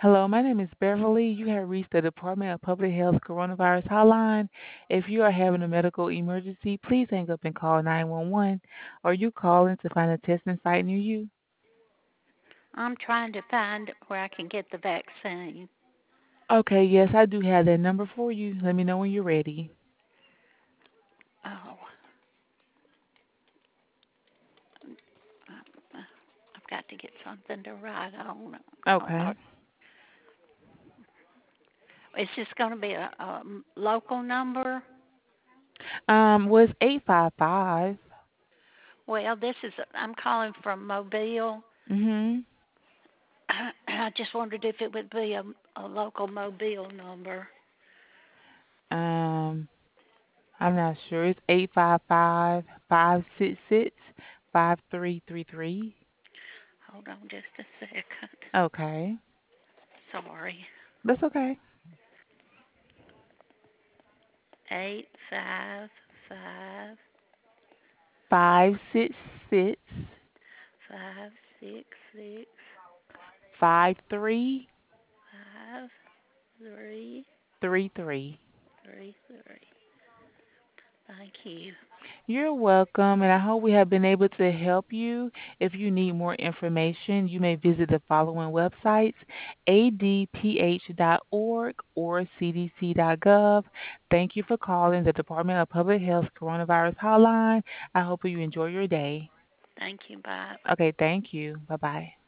Hello, my name is Beverly. You have reached the Department of Public Health Coronavirus Hotline. If you are having a medical emergency, please hang up and call 911 or you call in to find a testing site near you. I'm trying to find where I can get the vaccine. Okay, yes, I do have that number for you. Let me know when you're ready. Oh, I've got to get something to write on. Okay. Is this going to be a local number? Was 855. Well, I'm calling from Mobile. Mhm. I just wondered if it would be a local Mobile number. Um, I'm not sure. It's 855-566-5333. Hold on just a second. Okay. Sorry. That's okay. 855 566 566 5333. 5333. Thank you. You're welcome, and I hope we have been able to help you. If you need more information, you may visit the following websites: adph.org or cdc.gov. Thank you for calling the Department of Public Health Coronavirus Hotline. I hope you enjoy your day. Thank you. Bye. Okay, thank you. Bye bye.